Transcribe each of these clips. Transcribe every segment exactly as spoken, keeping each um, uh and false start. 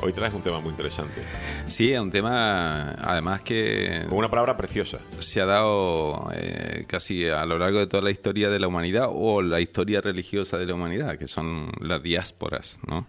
hoy traes un tema muy interesante. Sí, es un tema, además que... Con una palabra preciosa. Se ha dado eh, casi a lo largo de toda la historia de la humanidad, o la historia religiosa de la humanidad, que son las diásporas, ¿no?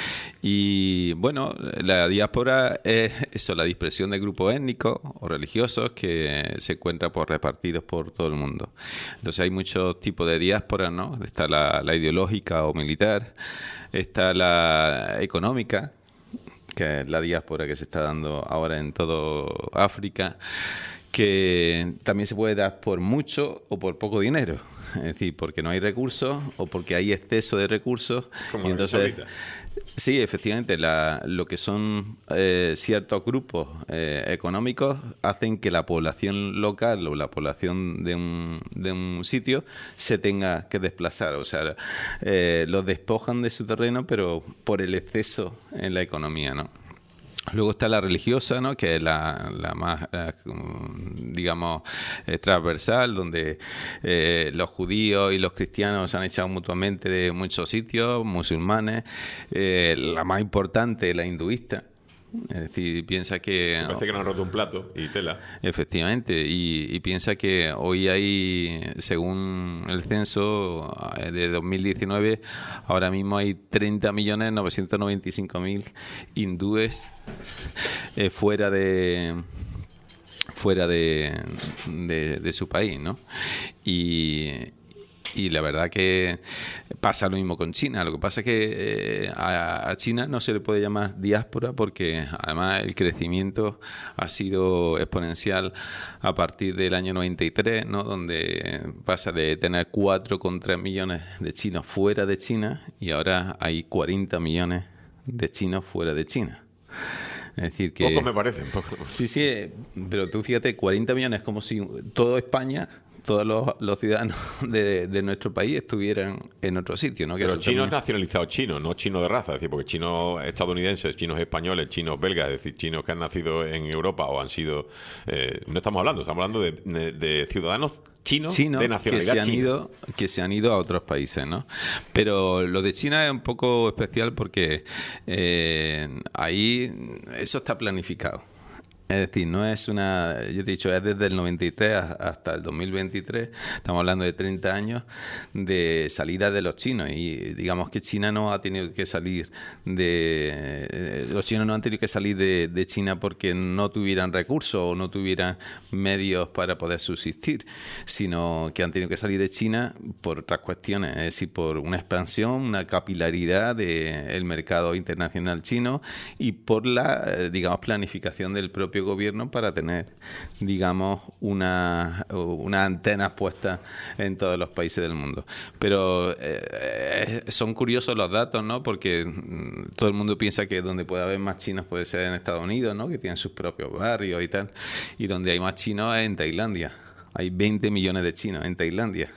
Y bueno, la diáspora es eso, la dispersión de grupos étnicos o religiosos que se encuentran por repartidos por todo el mundo. Entonces hay muchos tipos de diáspora, ¿no? Está la, la ideológica o militar, está la económica, que es la diáspora que se está dando ahora en todo África, que también se puede dar por mucho o por poco dinero. Es decir, porque no hay recursos o porque hay exceso de recursos. Como y entonces, sí, efectivamente, la, lo que son eh, ciertos grupos eh, económicos hacen que la población local o la población de un, de un sitio se tenga que desplazar. O sea, eh, los despojan de su terreno, pero por el exceso en la economía, ¿no? Luego está la religiosa, ¿no? Que es la, la más, eh, digamos, eh, transversal, donde eh, los judíos y los cristianos se han echado mutuamente de muchos sitios, musulmanes. Eh, la más importante, la hinduista. Es decir, piensa que... Me parece que no han roto un plato y tela. Efectivamente, y, y piensa que hoy hay, según el censo de dos mil diecinueve, ahora mismo hay treinta millones novecientos noventa y cinco mil hindúes eh, fuera de fuera de, de, de su país, ¿no? Y... Y la verdad que pasa lo mismo con China. Lo que pasa es que eh, a, a China no se le puede llamar diáspora porque además el crecimiento ha sido exponencial a partir del año noventa y tres, ¿no? Donde pasa de tener cuatro coma tres millones de chinos fuera de China y ahora hay cuarenta millones de chinos fuera de China. Es decir que... Poco me parecen, poco. Sí, sí, pero tú fíjate, cuarenta millones es como si todo España... todos los, los ciudadanos de, de nuestro país estuvieran en otro sitio, ¿no? Que Pero eso chinos también... nacionalizados chinos, no chinos de raza, es decir, porque chinos estadounidenses, chinos españoles, chinos belgas, es decir, chinos que han nacido en Europa o han sido... Eh, no estamos hablando, estamos hablando de, de, de ciudadanos chinos Chino, de nacionalidad que se han china. ido que se han ido a otros países, ¿no? Pero lo de China es un poco especial porque eh, ahí eso está planificado. Es decir, no es una... Yo te he dicho, es desde el noventa y tres hasta el dos mil veintitrés, estamos hablando de treinta años de salida de los chinos y digamos que China no ha tenido que salir de... Los chinos no han tenido que salir de, de China porque no tuvieran recursos o no tuvieran medios para poder subsistir, sino que han tenido que salir de China por otras cuestiones, es decir, por una expansión, una capilaridad del mercado internacional chino y por la, digamos, planificación del propio gobierno para tener, digamos, una, una antena puesta en todos los países del mundo. Pero eh, son curiosos los datos, ¿no? Porque todo el mundo piensa que donde puede haber más chinos puede ser en Estados Unidos, ¿no? Que tienen sus propios barrios y tal. Y donde hay más chinos es en Tailandia. Hay veinte millones de chinos en Tailandia.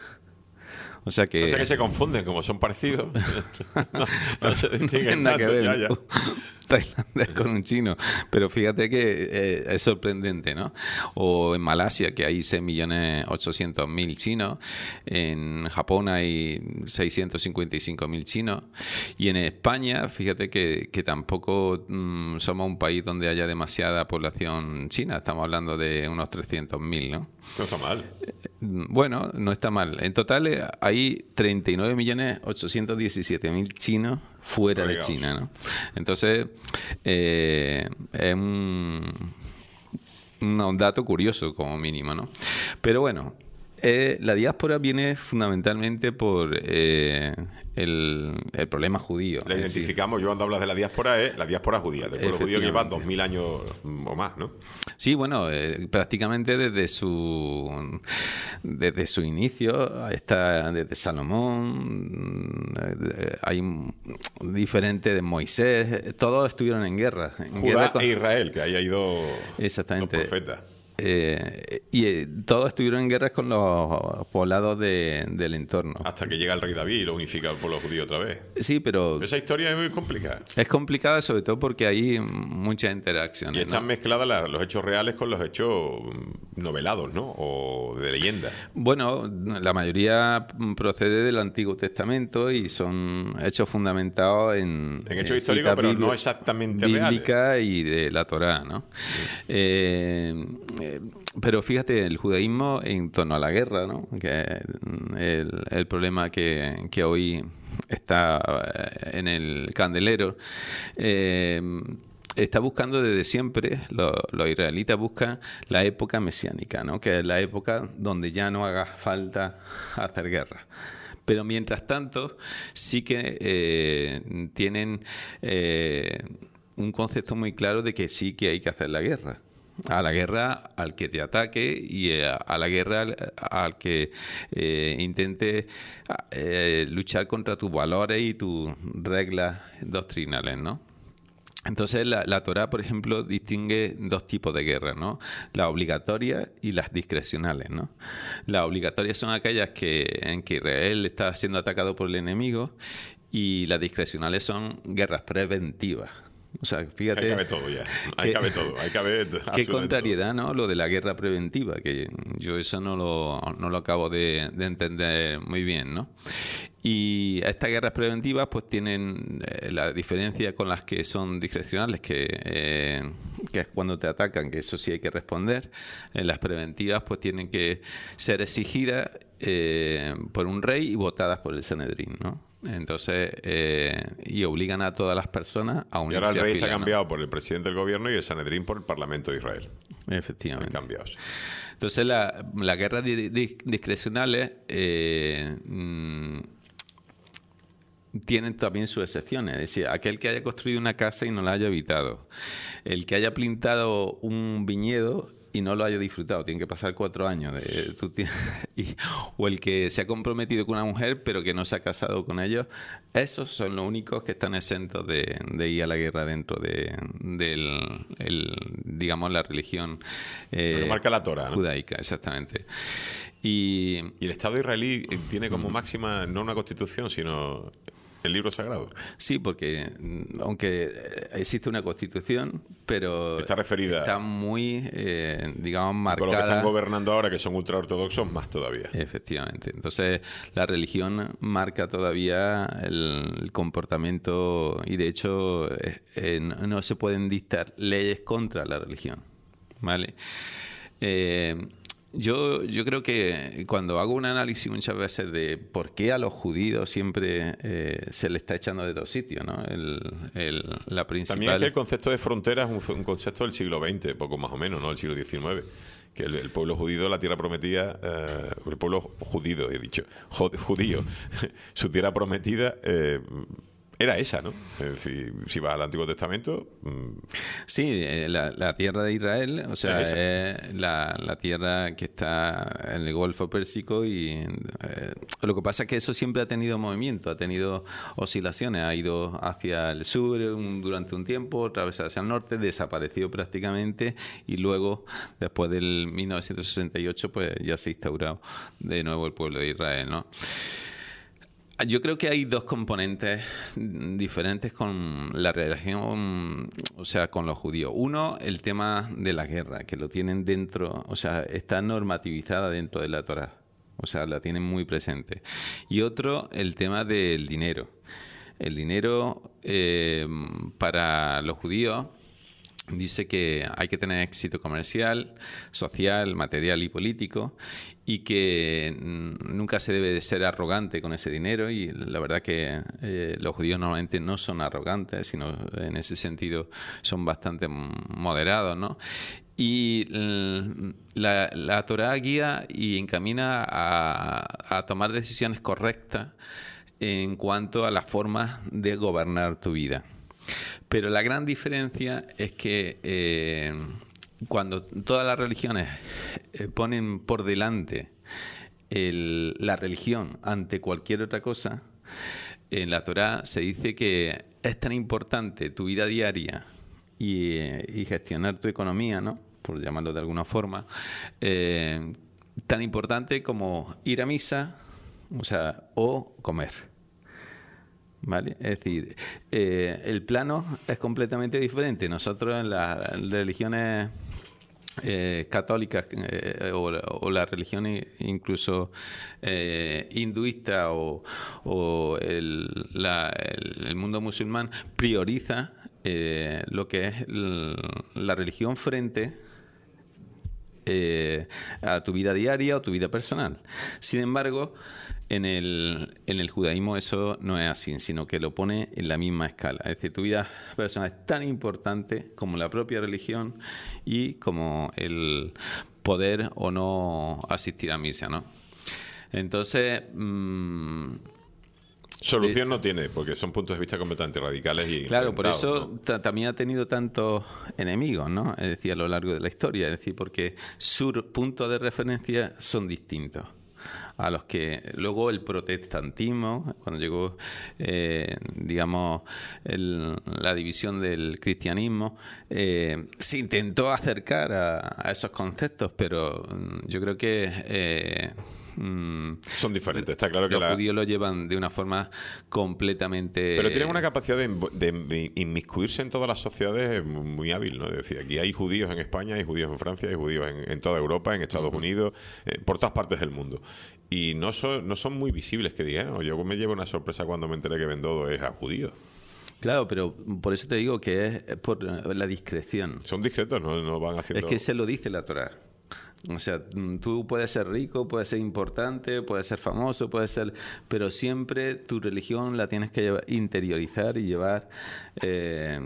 O sea que... O sea que se confunden, como son parecidos. no, no se no tiene nada que ver, ya, ya. Tailandia con un chino. Pero fíjate que eh, es sorprendente, ¿no? O en Malasia, que hay seis millones ochocientos mil chinos. En Japón hay seiscientos cincuenta y cinco mil chinos. Y en España, fíjate que, que tampoco mmm, somos un país donde haya demasiada población china. Estamos hablando de unos trescientos mil, ¿no? No está mal. Bueno, no está mal. En total hay treinta y nueve millones ochocientos diecisiete mil chinos fuera Obligados. de China, ¿no? Entonces, eh, es un, un dato curioso como mínimo, ¿no? Pero bueno, eh, la diáspora viene fundamentalmente por eh, el, el problema judío. La identificamos, yo cuando hablas de la diáspora, es la diáspora judía, del pueblo judío que lleva dos mil años o más, ¿no? Sí, bueno, eh, prácticamente desde su desde su inicio, está desde Salomón, eh, hay diferentes de Moisés, todos estuvieron en guerra. En Judá guerra con... e Israel, que ahí ha ido Exactamente. los profetas. Eh, y eh, todos estuvieron en guerras con los poblados de, del entorno. Hasta que llega el rey David y lo unifica al pueblo judío otra vez. Sí, pero... Esa historia es muy complicada. Es complicada sobre todo porque hay muchas interacciones. Y están ¿no? mezcladas la, los hechos reales con los hechos novelados, ¿no? O de leyenda. Bueno, la mayoría procede del Antiguo Testamento y son hechos fundamentados en... En hechos históricos, pero no exactamente bíblica reales. Y de la Torá, ¿no? Sí. Eh, eh, pero fíjate, el judaísmo en torno a la guerra, ¿no? Que es el, el problema que, que hoy está en el candelero, eh, está buscando desde siempre, los, los israelitas buscan la época mesiánica, ¿no? Que es la época donde ya no haga falta hacer guerra. Pero mientras tanto, sí que eh, tienen eh, un concepto muy claro de que sí que hay que hacer la guerra. A la guerra al que te ataque y a, a la guerra al, al que eh, intente eh, luchar contra tus valores y tus reglas doctrinales, ¿no? Entonces la, la Torá, por ejemplo, distingue dos tipos de guerras, ¿no? Las obligatorias y las discrecionales, ¿no? Las obligatorias son aquellas que, en que Israel está siendo atacado por el enemigo, y las discrecionales son guerras preventivas. O sea, fíjate... Ahí cabe todo ya. Ahí cabe todo. Ahí cabe qué contrariedad, ¿no? Lo de la guerra preventiva, que yo eso no lo, no lo acabo de, de entender muy bien, ¿no? Y estas guerras preventivas pues tienen eh, la diferencia con las que son discrecionales, que, eh, que es cuando te atacan, que eso sí hay que responder. En las preventivas pues tienen que ser exigidas eh, por un rey y votadas por el Sanedrín, ¿no? Entonces, eh, y obligan a todas las personas a unirse. Y ahora el rey a fila, está ¿no? cambiado por el presidente del gobierno y el Sanedrín por el Parlamento de Israel. Efectivamente. Están cambiados. Entonces, la, la guerra di, di, discrecionales eh, mmm, tienen también sus excepciones. Es decir, aquel que haya construido una casa y no la haya habitado, el que haya plantado un viñedo y no lo haya disfrutado, tiene que pasar cuatro años. De, tú tienes, y, o el que se ha comprometido con una mujer pero que no se ha casado con ellos, esos son los únicos que están exentos de, de ir a la guerra dentro de del, el, digamos, la religión eh, lo que marca la Torá, ¿no? Judaica, exactamente. Y, y el Estado israelí tiene como máxima no una constitución, sino el libro sagrado. Sí, porque aunque existe una constitución, pero está referida, está muy, eh, digamos, marcada. Con lo que están gobernando ahora, que son ultraortodoxos, más todavía. Efectivamente. Entonces, la religión marca todavía el, el comportamiento, y de hecho eh, no, no se pueden dictar leyes contra la religión, ¿vale? Eh, Yo, yo creo que cuando hago un análisis muchas veces de por qué a los judíos siempre eh, se les está echando de dos sitios, ¿no? El, el, la principal... También es que el concepto de frontera es un, un concepto del siglo veinte, poco más o menos, ¿no? Del siglo diecinueve. Que el, el pueblo judío, la tierra prometida, eh, el pueblo judío, he dicho, judío, su tierra prometida... Eh, era esa, ¿no? Es decir, si vas al Antiguo Testamento... Mmm... Sí, la, la tierra de Israel, o sea, es, es la, la tierra que está en el Golfo Pérsico, y eh, lo que pasa es que eso siempre ha tenido movimiento, ha tenido oscilaciones, ha ido hacia el sur un, durante un tiempo, otra vez hacia el norte, desapareció prácticamente, y luego, después del mil novecientos sesenta y ocho, pues ya se ha instaurado de nuevo el pueblo de Israel, ¿no? Yo creo que hay dos componentes diferentes con la religión, o sea, con los judíos. Uno, el tema de la guerra, que lo tienen dentro, o sea, está normativizada dentro de la Torá, o sea, la tienen muy presente. Y otro, el tema del dinero. El dinero eh, para los judíos dice que hay que tener éxito comercial, social, material y político, y que nunca se debe de ser arrogante con ese dinero, y la verdad que eh, los judíos normalmente no son arrogantes, sino en ese sentido son bastante moderados, ¿no? Y la, la Torá guía y encamina a, a tomar decisiones correctas en cuanto a las formas de gobernar tu vida. Pero la gran diferencia es que eh, cuando todas las religiones eh, ponen por delante el, la religión ante cualquier otra cosa, en la Torá se dice que es tan importante tu vida diaria y, y gestionar tu economía, ¿no?, por llamarlo de alguna forma, eh, tan importante como ir a misa, o sea, o comer. ¿Vale? Es decir, eh, el plano es completamente diferente. Nosotros en las religiones eh, católicas eh, o, o las religiones incluso eh, hinduista o, o el, la, el, el mundo musulmán prioriza eh, lo que es el, la religión frente eh, a tu vida diaria o tu vida personal. Sin embargo, En el, en el judaísmo eso no es así, sino que lo pone en la misma escala. Es decir, tu vida personal es tan importante como la propia religión y como el poder o no asistir a misa, ¿no? Entonces... Mmm, Solución no tiene, porque son puntos de vista completamente radicales y claro, por eso ¿no? también ha tenido tantos enemigos, ¿no? Es decir, a lo largo de la historia. Es decir, porque sus puntos de referencia son distintos a los que luego el protestantismo, cuando llegó, eh, digamos, el, la división del cristianismo, eh, se intentó acercar a, a esos conceptos, pero yo creo que... Eh, son diferentes, está claro que los la... judíos lo llevan de una forma completamente... Pero tienen una capacidad de, de inmiscuirse en todas las sociedades muy hábil, ¿no? Es decir, aquí hay judíos en España, hay judíos en Francia, hay judíos en, en toda Europa, en Estados uh-huh. Unidos, eh, por todas partes del mundo. Y no son, no son muy visibles, que digan. ¿No? Yo me llevo una sorpresa cuando me enteré que Bendodo es a judío. Claro, pero por eso te digo que es por la discreción. Son discretos, no, no van haciendo... Es que se lo dice la Torá. O sea, tú puedes ser rico, puedes ser importante, puedes ser famoso, puedes ser... Pero siempre tu religión la tienes que llevar, interiorizar y llevar eh,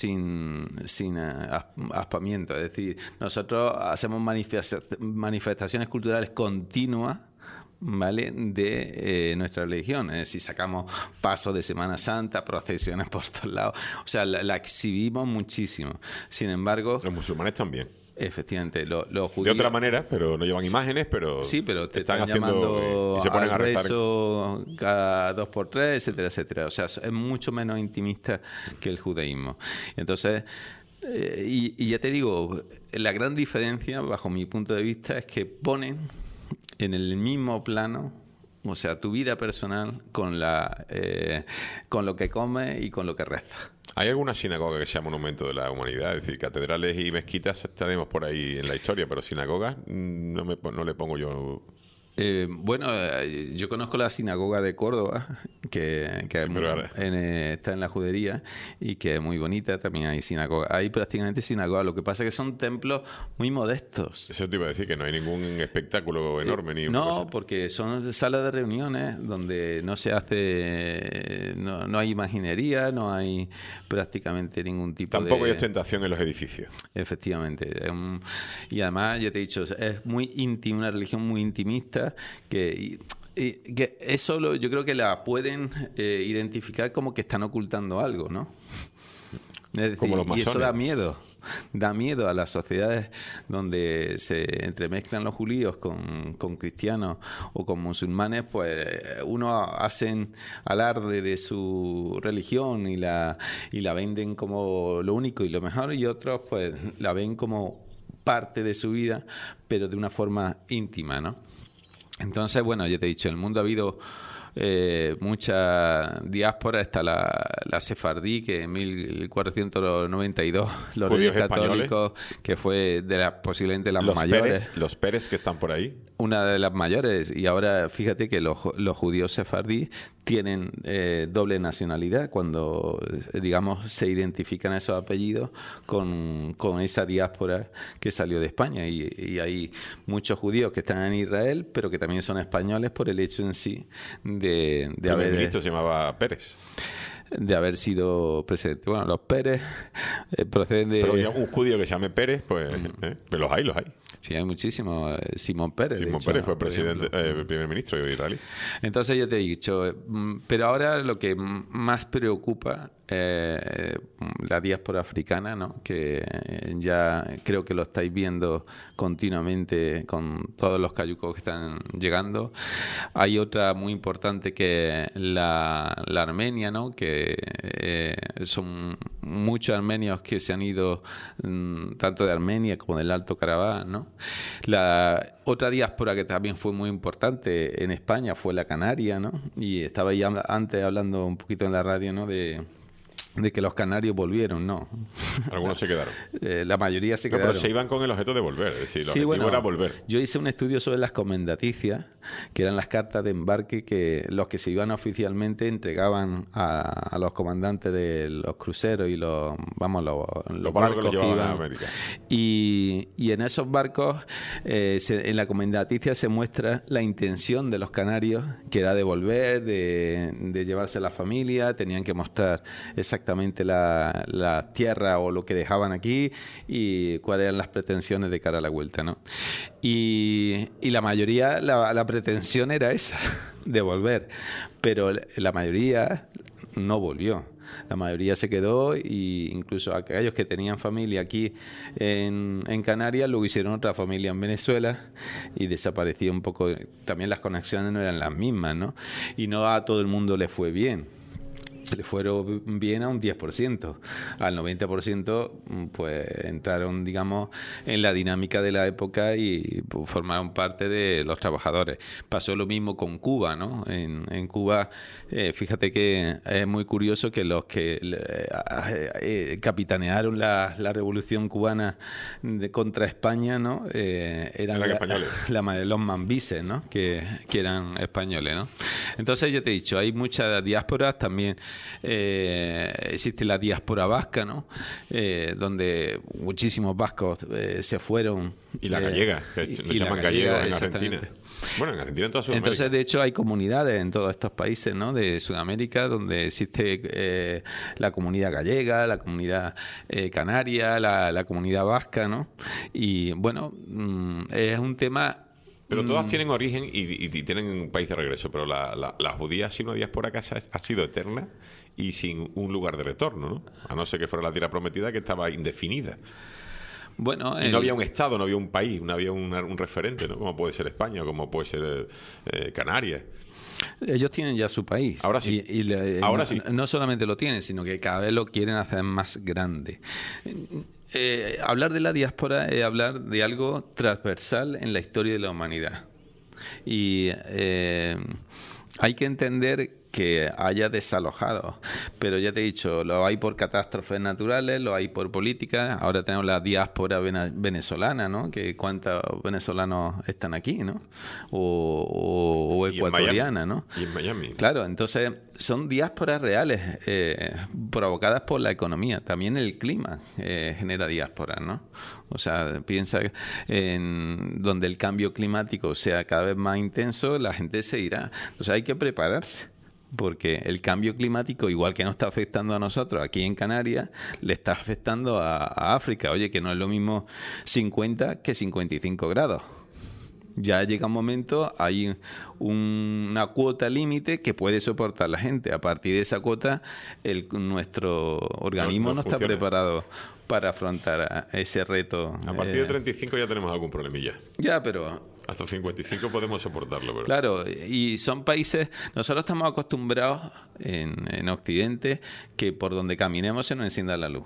sin, sin aspamiento. Es decir, nosotros hacemos manifestaciones culturales continuas, ¿vale? De eh, nuestra religión. Es decir, sacamos pasos de Semana Santa, procesiones por todos lados. O sea, la, la exhibimos muchísimo. Sin embargo... Los musulmanes también. Efectivamente, los lo judíos... De otra manera, pero no llevan imágenes, pero... Sí, pero te están, están haciendo llamando y se ponen al a rezar. rezo cada dos por tres, etcétera, etcétera. O sea, es mucho menos intimista que el judaísmo. Entonces, eh, y, y ya te digo, la gran diferencia, bajo mi punto de vista, es que ponen en el mismo plano, o sea, tu vida personal con, la, eh, con lo que comes y con lo que rezas. ¿Hay alguna sinagoga que sea monumento de la humanidad? Es decir, catedrales y mezquitas tenemos por ahí en la historia, pero sinagogas no, me, no le pongo yo... Eh, bueno, yo conozco la sinagoga de Córdoba, que, que sí, muy, en, está en la judería y que es muy bonita. También hay sinagoga, hay prácticamente sinagoga. Lo que pasa es que son templos muy modestos. Eso te iba a decir, que no hay ningún espectáculo enorme. Eh, ni No, cosa. Porque son salas de reuniones donde no se hace, no, no hay imaginería, no hay prácticamente ningún tipo Tampoco de... hay ostentación en los edificios. Efectivamente. Um, y además, ya te he dicho, es muy íntima, una religión muy intimista. Que, y, y, que eso lo, yo creo que la pueden eh, identificar como que están ocultando algo, ¿no? Es decir, como los masones. Y eso da miedo. Da miedo a las sociedades donde se entremezclan los judíos con, con cristianos o con musulmanes, pues unos hacen alarde de su religión y la, y la venden como lo único y lo mejor, y otros pues la ven como parte de su vida, pero de una forma íntima, ¿no? Entonces, bueno, ya te he dicho, en el mundo ha habido eh, mucha diáspora. Está la, la sefardí, que en mil cuatrocientos noventa y dos los Judíos Reyes Católicos, españoles, que fue de la, posiblemente las los mayores. Pérez, los Pérez que están por ahí. Una de las mayores. Y ahora fíjate que los, los judíos sefardíes tienen eh, doble nacionalidad cuando, digamos, se identifican esos apellidos con, con esa diáspora que salió de España. Y, y hay muchos judíos que están en Israel, pero que también son españoles por el hecho en sí de, de el haber... El ministro se llamaba Pérez. De haber sido presidente. Bueno, los Pérez eh, proceden de... Pero un judío que se llame Pérez, pues... Uh-huh. ¿eh? Pero los hay, los hay. Sí, hay muchísimos. Simón Pérez. Simón hecho, Pérez fue presidente, eh, primer ministro de Israel. Entonces yo te he dicho, pero ahora lo que más preocupa eh, la diáspora africana, ¿no? Que ya creo que lo estáis viendo continuamente con todos los cayucos que están llegando. Hay otra muy importante que la, la Armenia, ¿no? Que eh, son muchos armenios que se han ido mmm, tanto de Armenia como del Alto Karabaj, ¿no? La otra diáspora que también fue muy importante en España fue la canaria, ¿no? Y estaba ya antes hablando un poquito en la radio, ¿no? De de que los canarios volvieron, no. Algunos se quedaron. Eh, la mayoría se no, quedaron. Pero se iban con el objeto de volver, es decir, el sí, objetivo bueno, era volver. Yo hice un estudio sobre las comendaticias, que eran las cartas de embarque que los que se iban oficialmente entregaban a, a los comandantes de los cruceros y los, vamos, los, los, los barcos que, que iban. A América. Y, y en esos barcos, eh, se, en la comendaticia se muestra la intención de los canarios, que era de volver, de, de llevarse a la familia, tenían que mostrar exactamente la, la tierra o lo que dejaban aquí y cuáles eran las pretensiones de cara a la vuelta, ¿no? Y, y la mayoría, la, la pretensión era esa, de volver, pero la mayoría no volvió. La mayoría se quedó y incluso aquellos que tenían familia aquí en, en Canarias luego hicieron otra familia en Venezuela y desapareció un poco. También las conexiones no eran las mismas, ¿no? Y no a todo el mundo le fue bien. Le fueron bien a un diez por ciento. Al noventa por ciento pues entraron, digamos, en la dinámica de la época y pues, formaron parte de los trabajadores. Pasó lo mismo con Cuba, ¿no? En, en Cuba, eh, fíjate que es muy curioso que los que eh, eh, capitanearon la, la revolución cubana de, contra España, ¿no? Eh, eran la, la, la, los mambises, ¿no? Que, que eran españoles, ¿no? Entonces, yo te he dicho, hay muchas diásporas también. Eh, existe la diáspora vasca, ¿no? Eh, donde muchísimos vascos eh, se fueron. Y la gallega, que y, nos y llaman gallegos en Argentina. Bueno, en Argentina en toda Sudamérica. Entonces, de hecho, hay comunidades en todos estos países, ¿no? De Sudamérica donde existe eh, la comunidad gallega, la comunidad eh, canaria, la, la comunidad vasca, ¿no? Y bueno, mmm, es un tema. Pero todas tienen origen y, y, y tienen un país de regreso, pero la, la, la judía ha sido una diáspora que ha, ha sido eterna y sin un lugar de retorno, ¿no? A no ser que fuera la tierra prometida, que estaba indefinida. Bueno, y el... no había un Estado, no había un país, no había un, un referente, ¿no? Como puede ser España, como puede ser eh, Canarias. Ellos tienen ya su país. Ahora sí. Y, y le, Ahora no, sí. No solamente lo tienen, sino que cada vez lo quieren hacer más grande. Eh, hablar de la diáspora es hablar de algo transversal en la historia de la humanidad. Y eh, hay que entender que haya desalojados, pero ya te he dicho, lo hay por catástrofes naturales, lo hay por políticas. Ahora tenemos la diáspora venezolana, ¿no? Que cuántos venezolanos están aquí, ¿no? O, o, o ecuatoriana, ¿no? Y en Miami. Claro, entonces son diásporas reales eh, provocadas por la economía. También el clima eh, genera diásporas, ¿no? O sea, piensa en donde el cambio climático sea cada vez más intenso, la gente se irá. Entonces hay que prepararse. Porque el cambio climático, igual que nos está afectando a nosotros aquí en Canarias, le está afectando a, a África. Oye, que no es lo mismo cincuenta que cincuenta y cinco grados. Ya llega un momento, hay un, una cuota límite que puede soportar la gente. A partir de esa cuota, el, nuestro organismo no, no, no está preparado para afrontar ese reto. A partir eh, de treinta y cinco ya tenemos algún problemilla. Ya, pero... Hasta cincuenta y cinco podemos soportarlo. Pero... Claro, y son países... Nosotros estamos acostumbrados en, en Occidente que por donde caminemos se nos encienda la luz.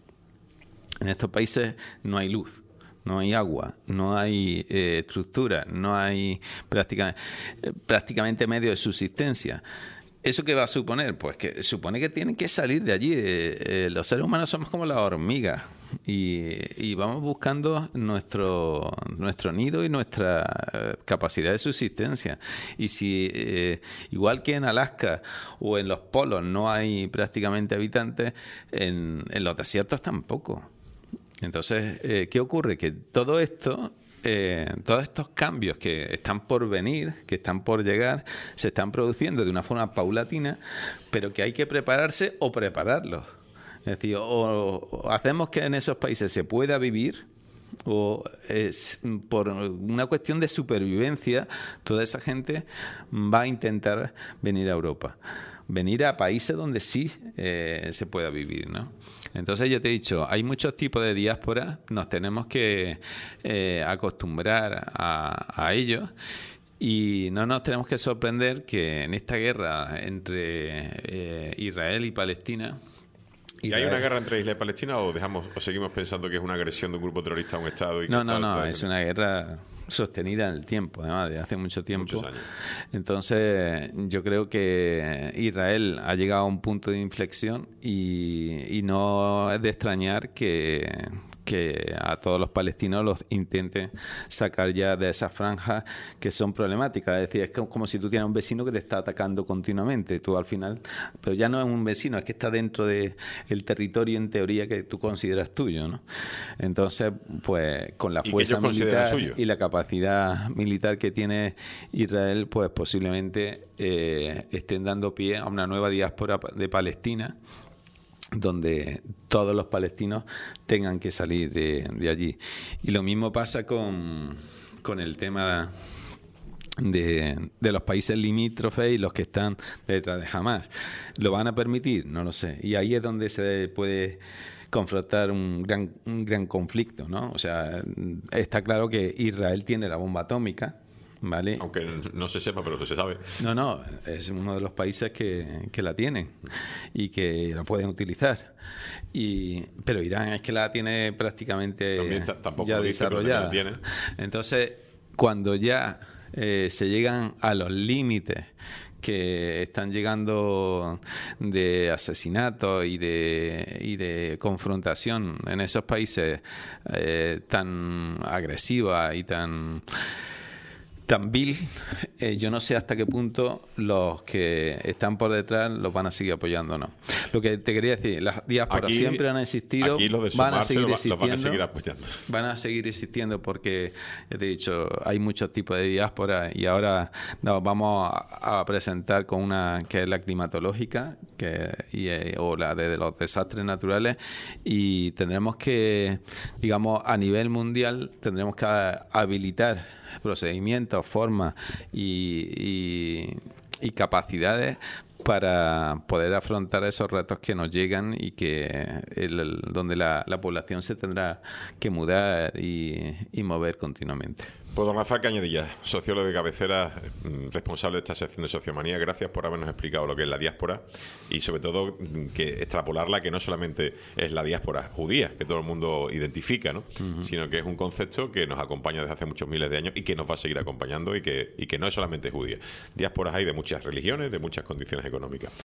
En estos países no hay luz. No hay agua, no hay eh, estructura, no hay prácticamente, eh, prácticamente medio de subsistencia. ¿Eso qué va a suponer? Pues que supone que tienen que salir de allí. Eh, eh, los seres humanos somos como las hormigas y, y vamos buscando nuestro, nuestro nido y nuestra capacidad de subsistencia. Y si, eh, igual que en Alaska o en los polos no hay prácticamente habitantes, en, en los desiertos tampoco. Entonces, eh, ¿qué ocurre? Que todo esto, eh, todos estos cambios que están por venir, que están por llegar, se están produciendo de una forma paulatina, pero que hay que prepararse o prepararlos. Es decir, o, o hacemos que en esos países se pueda vivir, o es por una cuestión de supervivencia, toda esa gente va a intentar venir a Europa. Venir a países donde sí eh, se pueda vivir, ¿no? Entonces, ya te he dicho, hay muchos tipos de diáspora, nos tenemos que eh, acostumbrar a, a ellos y no nos tenemos que sorprender que en esta guerra entre eh, Israel y Palestina ¿Y hay una guerra entre Israel y Palestina o dejamos o seguimos pensando que es una agresión de un grupo terrorista a un Estado? Y que no, Estado no, no, está es una guerra sostenida en el tiempo, además, de hace mucho tiempo. Muchos años. Entonces, yo creo que Israel ha llegado a un punto de inflexión y, y no es de extrañar que, que a todos los palestinos los intenten sacar ya de esas franjas que son problemáticas. Es decir, es como si tú tienes un vecino que te está atacando continuamente. Tú al final, pero ya no es un vecino, es que está dentro de el territorio en teoría que tú consideras tuyo, ¿no? Entonces, pues con la fuerza militar y la capacidad militar que tiene Israel, pues posiblemente eh, estén dando pie a una nueva diáspora de Palestina, donde todos los palestinos tengan que salir de, de allí. Y lo mismo pasa con, con el tema de, de los países limítrofes y los que están detrás de Hamás. ¿Lo van a permitir? No lo sé. Y ahí es donde se puede confrontar un gran, un gran conflicto, ¿no? O sea, está claro que Israel tiene la bomba atómica, ¿vale? Aunque no se sepa, pero no se sabe. No, no, es uno de los países que, que la tienen y que la pueden utilizar. Y, pero Irán es que la tiene prácticamente está, ya dice, desarrollada. Tiene. Entonces, cuando ya eh, se llegan a los límites que están llegando de asesinatos y de, y de confrontación en esos países eh, tan agresivas y tan tan vil, eh, yo no sé hasta qué punto los que están por detrás los van a seguir apoyando o no. Lo que te quería decir, las diásporas aquí, siempre han existido, aquí lo de van a seguir lo, existiendo, van a seguir apoyando. Van a seguir existiendo porque, ya te he dicho, hay muchos tipos de diáspora y ahora nos vamos a, a presentar con una que es la climatológica que, y, o la de, de los desastres naturales, y tendremos que, digamos, a nivel mundial, tendremos que habilitar procedimientos, formas y, y, y capacidades para poder afrontar esos retos que nos llegan y que el, el, donde la, la población se tendrá que mudar y, y mover continuamente. Pues don Rafael Cañadillas, sociólogo de cabecera, responsable de esta sección de Sociomanía, gracias por habernos explicado lo que es la diáspora y sobre todo que extrapolarla, que no solamente es la diáspora judía, que todo el mundo identifica, ¿no? Uh-huh. Sino que es un concepto que nos acompaña desde hace muchos miles de años y que nos va a seguir acompañando y que, y que no es solamente judía. Diásporas hay de muchas religiones, de muchas condiciones económicas.